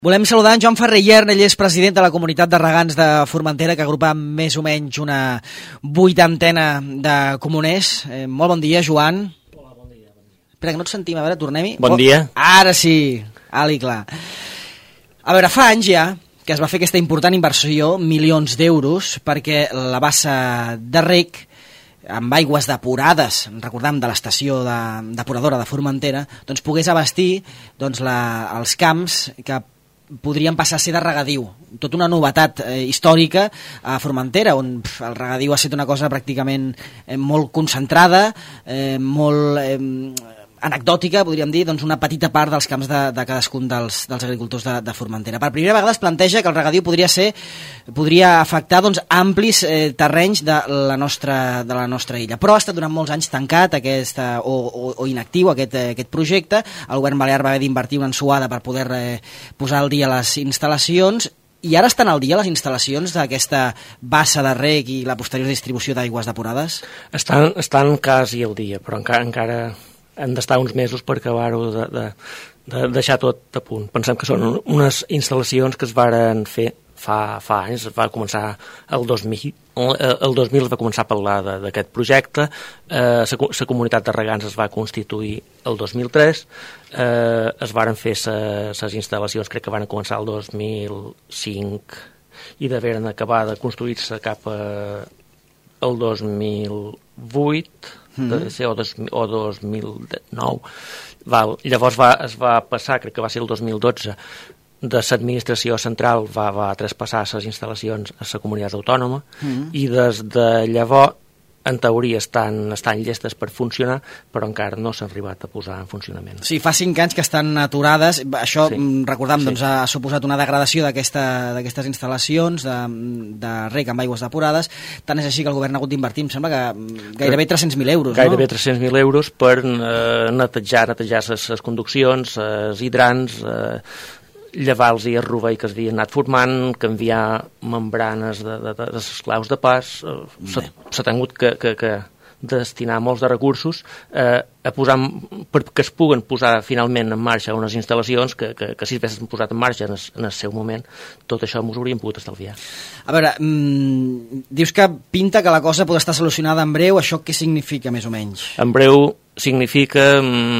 Volem saludar en Joan Ferrer Iern, ell és president de la comunitat de regants de Formentera, que agrupa més o menys una 80 de comuners. Molt bon dia, Joan. Hola, bon dia. Espera, que no et sentim, a veure, tornem-hi. Bon dia. Ara sí, alt i clar. A veure, fa anys ja que es va fer aquesta important inversió, milions d'euros, perquè la bassa de rec amb aigües depurades, recordem, de l'estació depuradora de Formentera, doncs pogués abastir els camps que podrien passar a ser de regadiu. Tota una novetat històrica a Formentera, on el regadiu ha estat una cosa pràcticament molt concentrada, molt anecdòtica, podríem dir, doncs una petita part dels camps de cadascun dels agricultors de Formentera. Per primera vegada es planteja que el regadiu podria afectar amplis terrenys de la nostra illa, però ha estat durant molts anys tancat o inactiu aquest projecte. El govern balear va haver d'invertir una ensuada per poder posar al dia les instal·lacions, i ara estan al dia les instal·lacions d'aquesta bassa de rec i la posterior distribució d'aigües depurades? Estan quasi al dia, però encara han d'estar uns mesos per acabar-ho de deixar tot a punt. Pensem que són unes instal·lacions que es varen fer fa anys. Va començar el 2000 es va començar a parlar d'aquest projecte. La comunitat de regants es va constituir el 2003. Es varen fer les instal·lacions, crec que van començar el 2005 i deveren acabar de construir-se cap al 2008 o 2009. Llavors es va passar, crec que va ser el 2012, de l'administració central va traspassar les instal·lacions a la comunitat autònoma, i des de llavors en teoria estan llestes per funcionar, però encara no s'han arribat a posar en funcionament. Sí, fa 5 anys que estan aturades. Això, recordem, ha suposat una degradació d'aquestes instal·lacions de rec amb aigües depurades. Tant és així que el govern ha hagut d'invertir, em sembla que gairebé 300.000 euros, no? Gairebé 300.000 euros per netejar les conduccions, els hidrants, llevar-los i el rovell que s'havien anat formant, canviar membranes de les claus de pas. S'ha tingut que destinar molts de recursos a posar, perquè es puguen posar finalment en marxa unes instal·lacions que si s'haguessin posat en marxa en el seu moment, tot això ens hauríem pogut estalviar. A veure, dius que pinta que la cosa pot estar solucionada en breu. Això què significa, més o menys? En breu significa...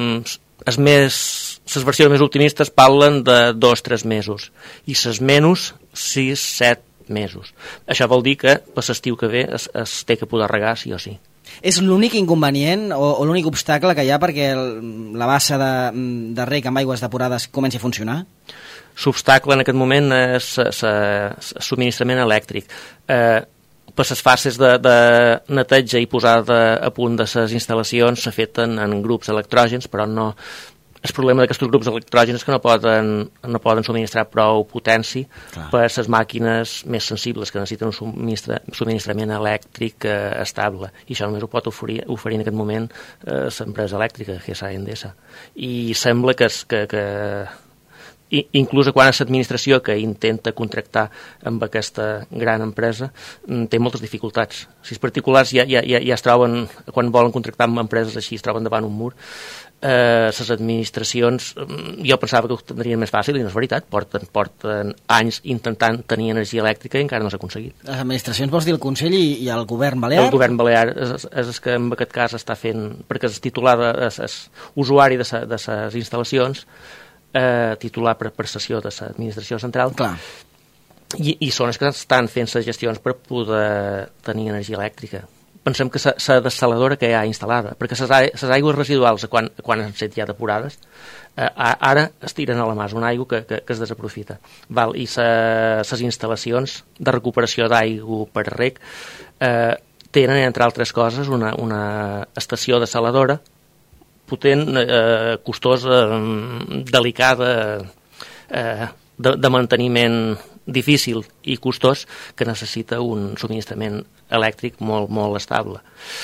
Les versions més optimistes parlen de 2-3 mesos i les menys 6-7 mesos. Això vol dir que per l'estiu que ve es té que poder regar sí o sí. És l'únic inconvenient o l'únic obstacle que hi ha perquè la bassa de rec amb aigües depurades comenci a funcionar? L'obstacle en aquest moment és el subministrament elèctric. Per les fases de neteja i posada a punt de les instal·lacions s'ha fet en grups electrògens, però no... El problema d'aquests grups electrògens és que no poden subministrar prou potència per a les màquines més sensibles que necessiten un subministrament elèctric estable, i això només ho pot oferir en aquest moment l'empresa elèctrica, GESA i Endesa. I sembla que inclús quan és l'administració que intenta contractar amb aquesta gran empresa té moltes dificultats. Si els particulars ja es troben, quan volen contractar amb empreses així, es troben davant un mur. Les administracions, jo pensava que ho tindrien més fàcil, i no és veritat. Porten anys intentant tenir energia elèctrica i encara no s'ha aconseguit. Les administracions, vols dir el Consell i el govern balear? El govern balear és el que en aquest cas està fent, perquè és titular, és usuari de les instal·lacions, titular per cessió de l'administració central. Clar. I són els que estan fent les gestions per poder tenir energia elèctrica. Pensem que la dessaladora que hi ha instal·lada, perquè les aigües residuals, quan han estat ja depurades, ara es tiren a la mà, és una aigua que es desaprofita. I les instal·lacions de recuperació d'aigua per rec tenen, entre altres coses, una estació dessaladora potent, costosa, delicada, de manteniment difícil i costós, que necessita un subministrament elèctric molt, molt estable.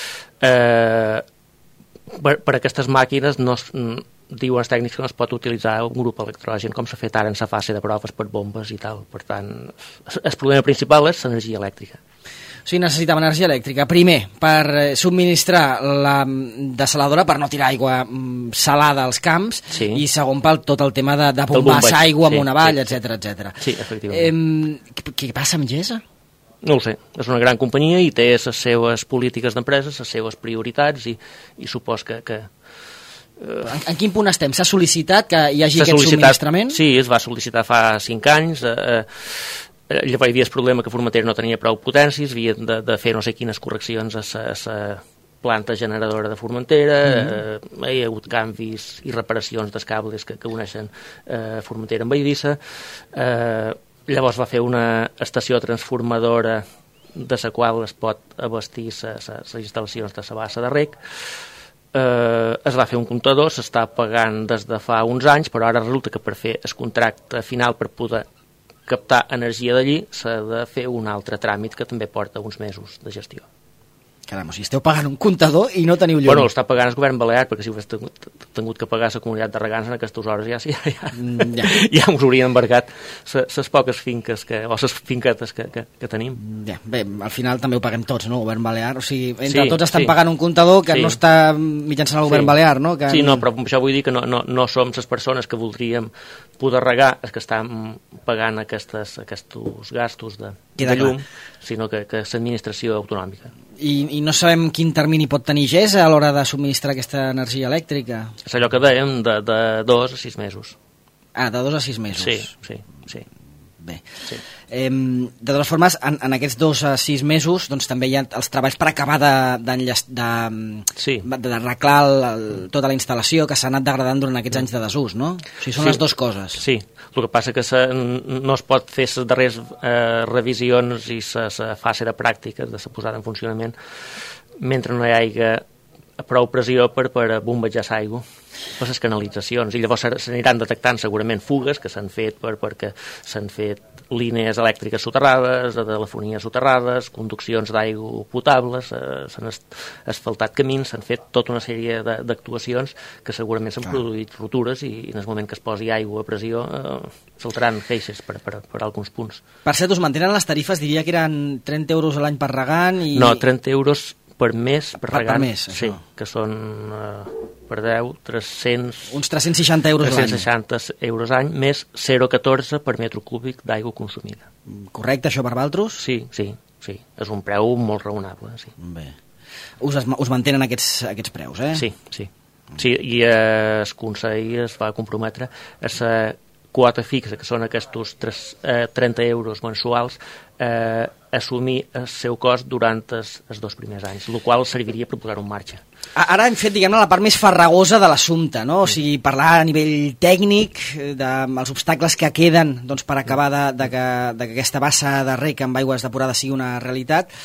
Per aquestes màquines diuen els tècnics que no es pot utilitzar un grup electrògen com s'ha fet ara en la fase de proves per bombes i tal. Per tant, el problema principal és l'energia elèctrica. O sigui, necessitàvem energia elèctrica, primer, per subministrar la dessaladora, per no tirar aigua salada als camps, i segon, per tot el tema de bombassar aigua amunt avall, etc. Sí, efectivament. Què passa amb GESA? No ho sé, és una gran companyia i té les seves polítiques d'empreses, les seves prioritats, i supos que... En quin punt estem? S'ha sol·licitat que hi hagi aquest subministrament? Sí, es va sol·licitar fa 5 anys. Llavors hi havia el problema que Formentera no tenia prou potències, havia de fer no sé quines correccions a la planta generadora de Formentera, hi ha hagut canvis i reparacions dels cables que uneixen Formentera amb Eivissa. Llavors va fer una estació transformadora de la qual es pot abastir les instal·lacions de la bassa de reg. Es va fer un comptador, s'està pagant des de fa uns anys, però ara resulta que per fer el contracte final, per poder captar energia d'allí, s'ha de fer un altre tràmit que també porta uns mesos de gestió. Caram, o sigui, esteu pagant un comptador i no teniu llum. Bueno, està pagant el govern balear, perquè si ho hagués tingut que pagar la comunitat de regants en aquestes hores ja us haurien embarcat les poques finques o les finquetes que tenim. Ja, bé, al final també ho paguem tots, no? El govern balear, o sigui, entre tots estan pagant un comptador que no està mitjançant el govern balear, no? Sí, no, però això vull dir que no som les persones que voldríem poder regar, els que estan pagant aquests gastos de llum, sinó que l'administració autonòmica. I no sabem quin termini pot tenir GESA a l'hora de subministrar aquesta energia elèctrica? És allò que dèiem, de 2 a 6 mesos. Ah, de 2 a 6 mesos. Sí. Bé. Sí. De totes formes, en aquests 2 a 6 mesos doncs, també hi ha els treballs per acabar d'arreglar tota la instal·lació que s'ha anat degradant durant aquests anys de desús, no? O sigui, són les dues coses. Sí, el que passa que no es pot fer les darreres revisions i la fase de pràctiques de la posada en funcionament mentre no hi hagi prou pressió per bombejar l'aigua per les canalitzacions, i llavors s'aniran detectant segurament fugues que s'han fet perquè s'han fet línies elèctriques soterrades, de telefonia soterrades, conduccions d'aigua potables, s'han asfaltat camins, s'han fet tota una sèrie d'actuacions que segurament s'han produït ruptures, i en el moment que es posi aigua a pressió saltaran queixes per alguns punts. Per cert, us mantenen les tarifes, diria que eren 30 euros a l'any per regant i... No, 30 euros per mes per regant, per mes, sí, que són per 10, 300... Uns 360 euros l'any. 360 euros l'any, més 0,14 per metre cúbic d'aigua consumida. Correcte, això per vosaltres? Sí. És un preu molt raonable, sí. Bé. Us mantenen aquests preus, eh? Sí. I el Consell es va comprometre a la quota fixa, que són aquests 30 euros mensuals, assumir el seu cost durant els 2 primers anys, el qual serviria per posar-ho en marxa. Ara hem fet, diguem-ne, la part més farragosa de l'assumpte, no? O sigui, parlar a nivell tècnic dels obstacles que queden doncs, per acabar de que aquesta bassa de reg amb aigües depurades sigui una realitat,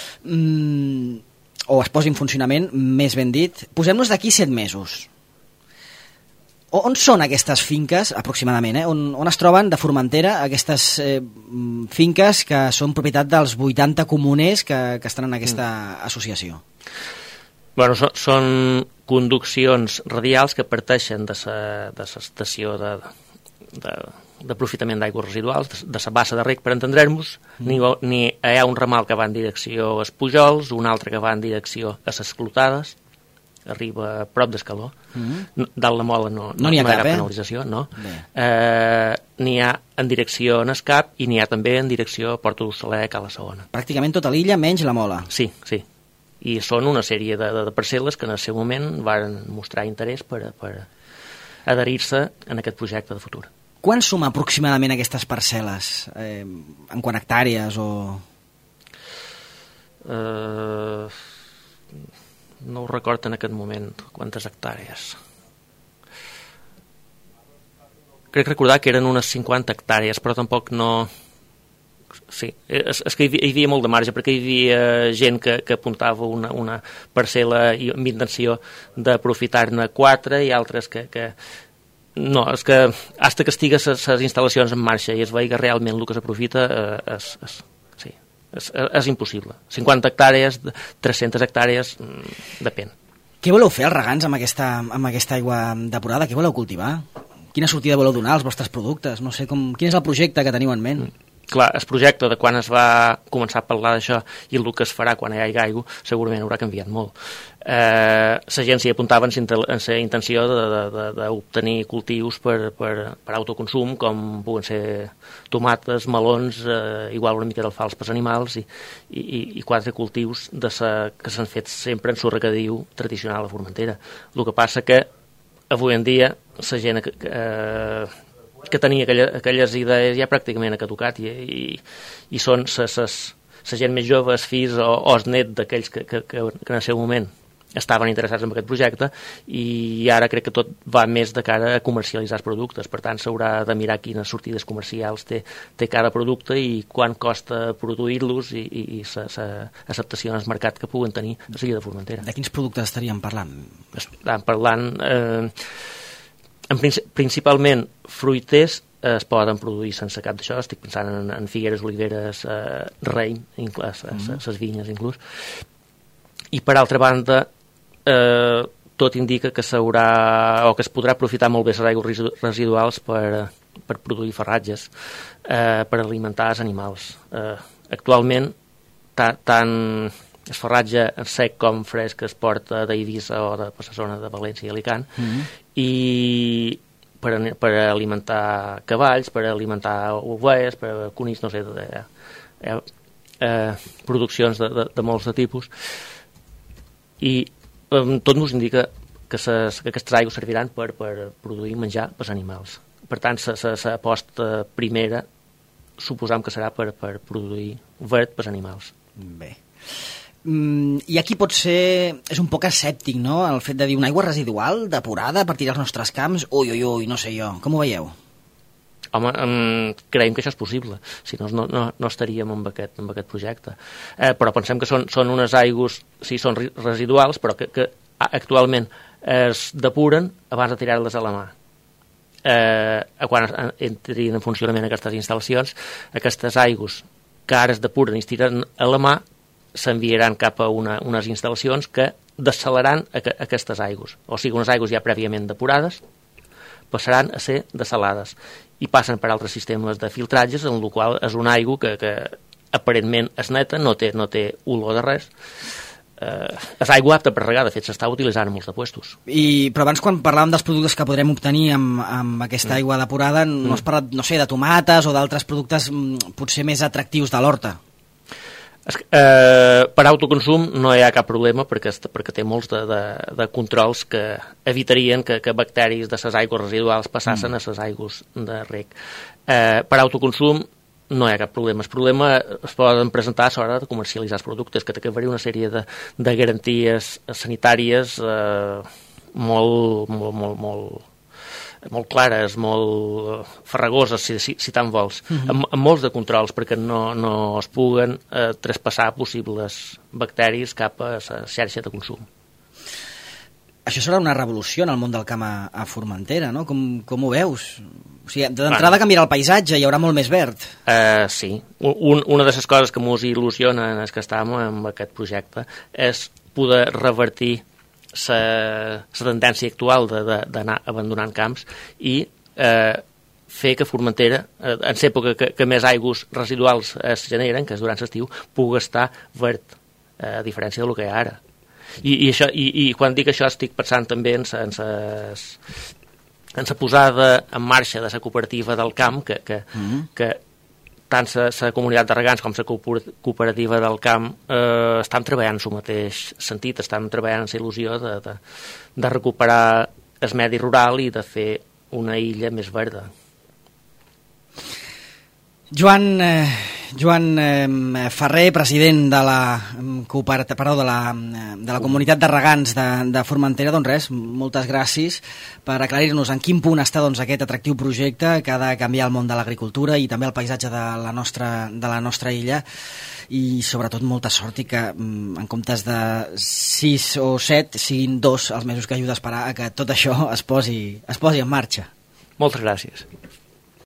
o es posi en funcionament, més ben dit. Posem-nos d'aquí 7 mesos. On són aquestes finques, aproximadament, on es troben de Formentera aquestes finques que són propietat dels 80 comuners que estan en aquesta associació? Bueno, són conduccions radials que parteixen de l'estació d'aprofitament d'aigües residuals, de la bassa de reg, per entendre-nos. Hi ha un ramal que va en direcció als Pujols, un altre que va en direcció a les Clotades, arriba a prop d'Escaló. Dalt la Mola no hi ha cap penalització, no. N'hi ha en direcció a Escap i n'hi ha també en direcció a Porta d'Ossaler, Cala Segona. Pràcticament tota l'illa menys la Mola. Sí. I són una sèrie de parcel·les que en el seu moment van mostrar interès per adherir-se en aquest projecte de futur. Quan suma aproximadament aquestes parcel·les? En quant a hectàrees o...? No ho recordo en aquest moment quantes hectàrees. Crec recordar que eren unes 50 hectàrees, però tampoc no... Sí, és que hi havia molt de marge, perquè hi havia gent que apuntava una parcel·la amb intenció d'aprofitar-ne 4 i altres que... No, és que fins que estigues les instal·lacions en marxa i es vegi realment el que s'aprofita és impossible. 50 hectàrees, 300 hectàrees, depèn. Què voleu fer els regants amb aquesta aigua depurada? Què voleu cultivar? Quina sortida voleu donar als vostres productes? No sé, quin és el projecte que teniu en ment? clar, el projecte de quan es va començar a parlar d'això i el que es farà quan hi hagi aigua segurament haurà canviat molt. La gent s'hi apuntava en la intenció d'obtenir cultius per autoconsum, com puguen ser tomates, melons, igual una mica d'alfals per animals i 4 cultius que s'han fet sempre en el regadiu tradicional a Formentera. El que passa que avui en dia la gent que tenia aquelles idees ja pràcticament ha caducat i són la gent més jove, els fills o els nets d'aquells que en el seu moment estaven interessats en aquest projecte i ara crec que tot va més de cara a comercialitzar els productes, per tant s'haurà de mirar quines sortides comercials té cada producte i quant costa produir-los i l'acceptació en el mercat que puguen tenir a la Illa de Formentera. De quins productes estaríem parlant? Estem parlant principalment fruiters es poden produir sense cap d'això, estic pensant en figueres, oliveres, raïm, les vinyes inclús, i per altra banda tot indica que s'haurà o que es podrà aprofitar molt bé les aigües residuals per produir farratges, per alimentar els animals. Actualment tant el farratge sec com fresc es porta d'Eivissa o de la zona de València i Alicant i per alimentar cavalls, per alimentar ovelles, per conills, no sé, produccions de molts de tipus, i tot ens indica que aquestes aigües serviran per produir menjar pels animals. Per tant, l'aposta primera suposam que serà per produir verd pels animals. Bé. I aquí pot ser... és un poc escèptic, no?, el fet de dir una aigua residual, depurada, a partir dels nostres camps, ui, no sé jo. Com ho veieu? Home, creiem que això és possible, si no estaríem amb aquest projecte. Però pensem que són unes aigües, sí, són residuals, però que actualment es depuren abans de tirar-les a la mà. Quan entrin en funcionament aquestes instal·lacions, aquestes aigües que ara es depuren i es tiren a la mà s'enviaran cap a unes instal·lacions que dessalaran aquestes aigües. O sigui, unes aigües ja prèviament depurades passaran a ser dessalades i passen per altres sistemes de filtratges, en el qual és una aigua que aparentment és neta, no té olor de res. És aigua apta per regar, de fet s'està utilitzant en molts de puestos. Però abans, quan parlàvem dels productes que podrem obtenir amb aquesta aigua depurada, no has parlat, no sé, de tomates o d'altres productes potser més atractius de l'horta? Per autoconsum no hi ha cap problema perquè té molts de controls que evitarien que bacteris de les aigües residuals passassin a les aigües de reg. Per autoconsum no hi ha cap problema. El problema es poden presentar a l'hora de comercialitzar els productes, que té que haver una sèrie de garanties sanitàries molt clares, molt farragoses, si tant vols, amb molts de controls perquè no es puguen traspassar possibles bacteris cap a la xarxa de consum. Això serà una revolució en el món del camp a Formentera, no? Com ho veus? O sigui, d'entrada canviarà el paisatge, hi haurà molt més verd. Sí. Una de les coses que ens il·lusiona en el que estem amb aquest projecte és poder revertir la tendència actual d'anar abandonant camps i fer que Formentera, en l'època que més aigües residuals es generen, que és durant l'estiu, pugui estar verd, a diferència del que hi ha ara. I quan dic això estic pensant també en la posada en marxa de la cooperativa del camp, que tant la comunitat de regants com la cooperativa del camp estan treballant en el mateix sentit, estan treballant en la il·lusió de recuperar el medi rural i de fer una illa més verda. Joan Ferrer, president de la comunitat de regants de Formentera, doncs res, moltes gràcies per aclarir-nos en quin punt està aquest atractiu projecte que ha de canviar el món de l'agricultura i també el paisatge de la nostra illa, i sobretot molta sort i que en comptes de 6 o 7 siguin 2 els mesos que ajuda a esperar a que tot això es posi en marxa. Moltes gràcies.